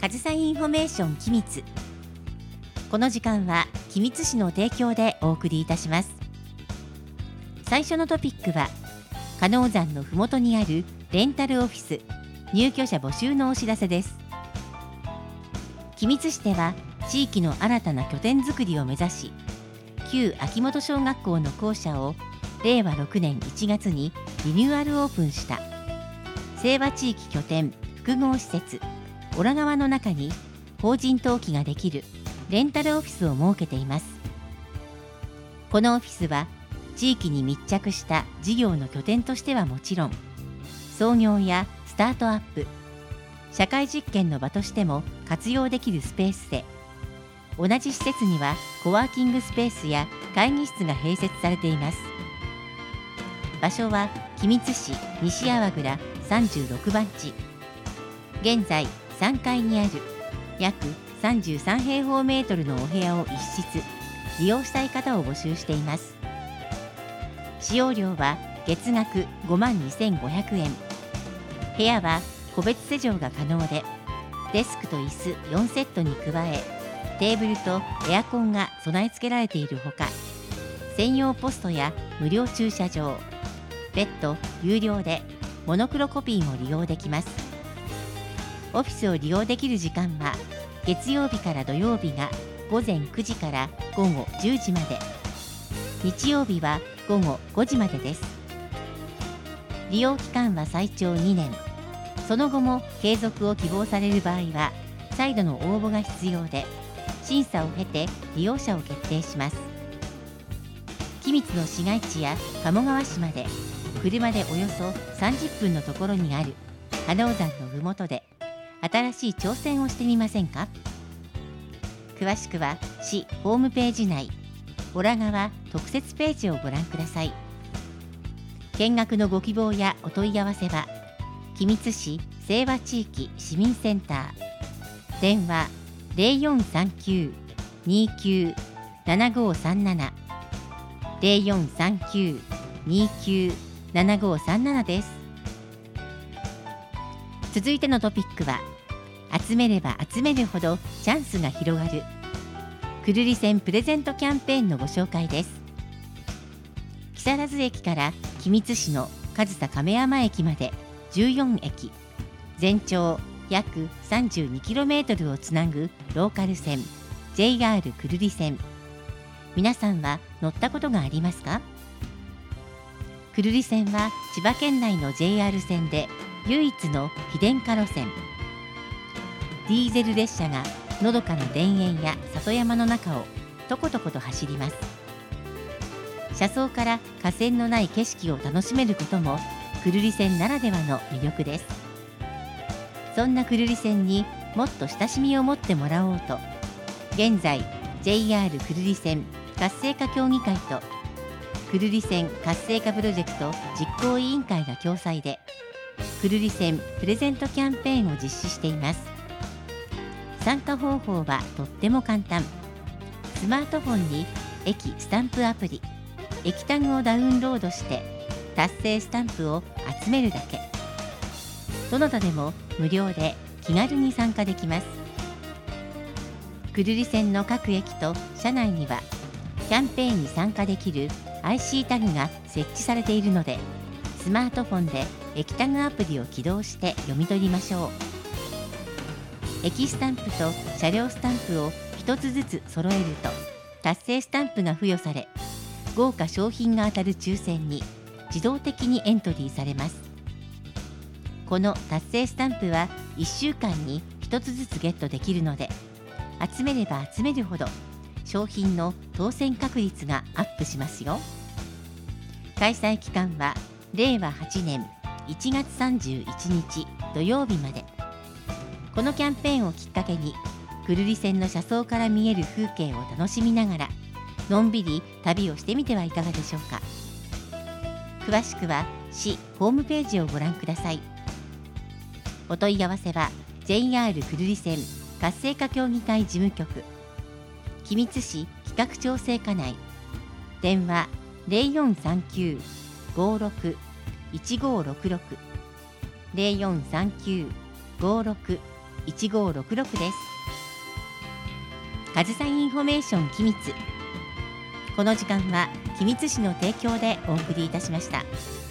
上総インフォメーション君津。この時間は君津市の提供でお送りいたします。最初のトピックは鹿野山のふもとにあるレンタルオフィス入居者募集のお知らせです。君津市では地域の新たな拠点づくりを目指し、旧秋元小学校の校舎を令和6年1月にリニューアルオープンした清和地域拠点複合施設オラ川の中に法人登記ができるレンタルオフィスを設けています。このオフィスは地域に密着した事業の拠点としてはもちろん、創業やスタートアップ、社会実験の場としても活用できるスペースで、同じ施設にはコワーキングスペースや会議室が併設されています。場所は君津市西粟倉36番地。現在3階にある約33平方メートルのお部屋を一室利用したい方を募集しています。使用料は月額52,500円。部屋は個別施錠が可能で、デスクと椅子4セットに加え、テーブルとエアコンが備え付けられているほか、専用ポストや無料駐車場、別途有料でモノクロコピーも利用できます。オフィスを利用できる時間は月曜日から土曜日が午前9時から午後10時まで、日曜日は午後5時までです。利用期間は最長2年。その後も継続を希望される場合は再度の応募が必要で、審査を経て利用者を決定します。君津の市街地や鴨川市まで車でおよそ30分のところにある鹿野山のふもとで新しい挑戦をしてみませんか。詳しくは市ホームページ内オラ川特設ページをご覧ください。見学のご希望やお問い合わせは君津市清和地域市民センター、電話 0439-297537 0439-297537 です。続いてのトピックは、集めれば集めるほどチャンスが広がるくるり線プレゼントキャンペーンのご紹介です。木更津駅から君津市の上総亀山駅まで14駅、全長約 32km をつなぐローカル線 JR くるり線。皆さんは乗ったことがありますか？くるり線は千葉県内の JR 線で唯一の非電化路線。ディーゼル列車がのどかな田園や里山の中をとことこと走ります。車窓から架線のない景色を楽しめることもくるり線ならではの魅力です。そんなくるり線にもっと親しみを持ってもらおうと、現在 JR くるり線活性化協議会とくるり線活性化プロジェクト実行委員会が共催でくるり線プレゼントキャンペーンを実施しています。参加方法はとっても簡単。スマートフォンに駅スタンプアプリ、駅タグをダウンロードして達成スタンプを集めるだけ。どなたでも無料で気軽に参加できます。くるり線の各駅と車内にはキャンペーンに参加できる IC タグが設置されているので、スマートフォンで駅タグアプリを起動して読み取りましょう。駅スタンプと車両スタンプを一つずつ揃えると達成スタンプが付与され、豪華商品が当たる抽選に自動的にエントリーされます。この達成スタンプは1週間に1つずつゲットできるので、集めれば集めるほど商品の当選確率がアップしますよ。開催期間は令和8年1月31日土曜日まで。このキャンペーンをきっかけにくるり線の車窓から見える風景を楽しみながらのんびり旅をしてみてはいかがでしょうか。詳しくは市ホームページをご覧ください。お問い合わせは JR くるり線活性化協議会事務局君津市企画調整課内、電話 0439-56-1566 0439-56-1566 1566です。上総インフォメーション君津。この時間は君津市の提供でお送りいたしました。